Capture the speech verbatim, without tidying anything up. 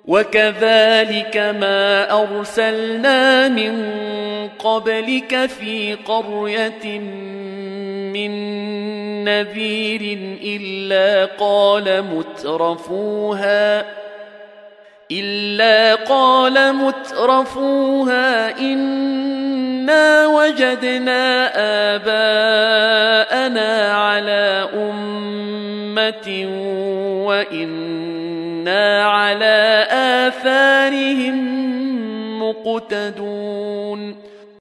وكذلك ما أرسلنا من قبلك في قرية من نذير إلا قال مترفوها إلا قال مترفوها إنا وجدنا آباءنا على أمة وإنا على آثارهم مقتدون.